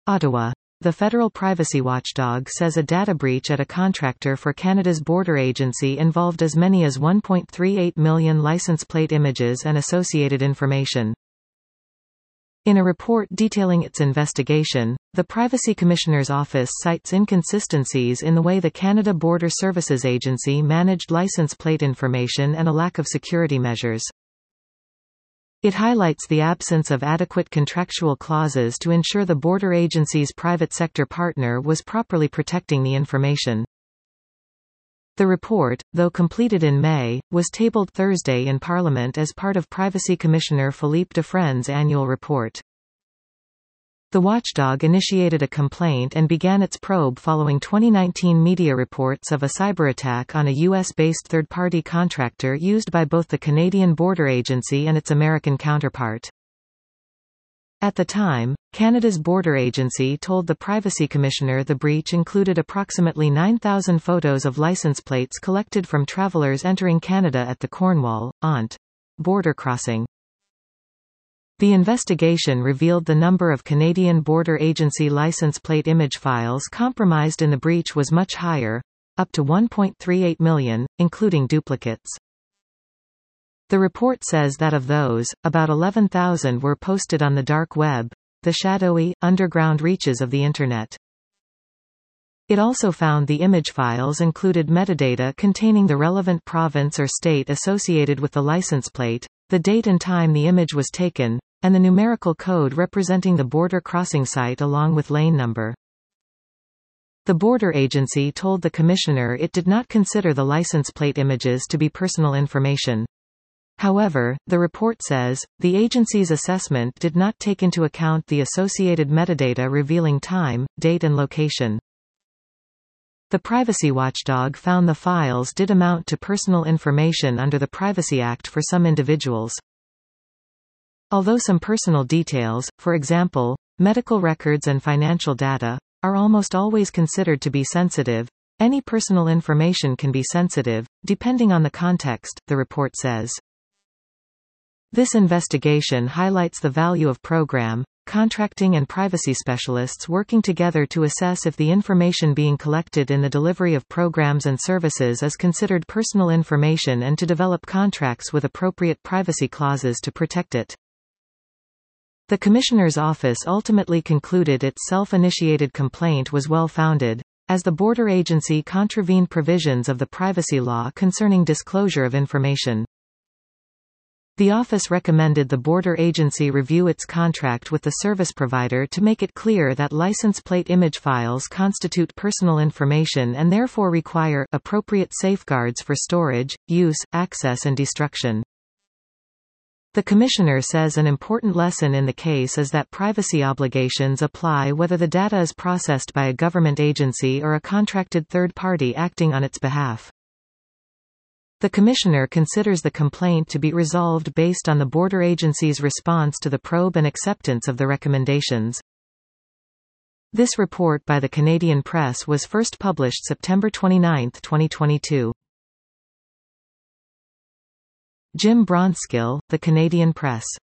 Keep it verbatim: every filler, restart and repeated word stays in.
Ottawa. The federal privacy watchdog says a data breach at a contractor for Canada's border agency involved as many as one point three eight million license plate images and associated information. In a report detailing its investigation, the Privacy Commissioner's Office cites inconsistencies in the way the Canada Border Services Agency managed license plate information and a lack of security measures. It highlights the absence of adequate contractual clauses to ensure the border agency's private sector partner was properly protecting the information. The report, though completed in May, was tabled Thursday in Parliament as part of Privacy Commissioner Philippe Dufresne's annual report. The watchdog initiated a complaint and began its probe following twenty nineteen media reports of a cyberattack on a U S-based third-party contractor used by both the Canadian Border Agency and its American counterpart. At the time, Canada's Border Agency told the Privacy Commissioner the breach included approximately nine thousand photos of license plates collected from travelers entering Canada at the Cornwall, Ont. border crossing. The investigation revealed the number of Canadian Border Agency license plate image files compromised in the breach was much higher, up to one point three eight million, including duplicates. The report says that of those, about eleven thousand were posted on the dark web, the shadowy, underground reaches of the Internet. It also found the image files included metadata containing the relevant province or state associated with the license plate, the date and time the image was taken, and the numerical code representing the border crossing site along with lane number. The border agency told the commissioner it did not consider the license plate images to be personal information. However, the report says, the agency's assessment did not take into account the associated metadata revealing time, date and location. The privacy watchdog found the files did amount to personal information under the Privacy Act for some individuals. Although some personal details, for example, medical records and financial data, are almost always considered to be sensitive, any personal information can be sensitive, depending on the context, the report says. This investigation highlights the value of program, contracting and privacy specialists working together to assess if the information being collected in the delivery of programs and services is considered personal information and to develop contracts with appropriate privacy clauses to protect it. The Commissioner's Office ultimately concluded its self-initiated complaint was well-founded, as the border agency contravened provisions of the privacy law concerning disclosure of information. The office recommended the border agency review its contract with the service provider to make it clear that license plate image files constitute personal information and therefore require appropriate safeguards for storage, use, access and destruction. The Commissioner says an important lesson in the case is that privacy obligations apply whether the data is processed by a government agency or a contracted third party acting on its behalf. The Commissioner considers the complaint to be resolved based on the border agency's response to the probe and acceptance of the recommendations. This report by the Canadian Press was first published September twenty-ninth, twenty twenty-two. Jim Bronskill, The Canadian Press.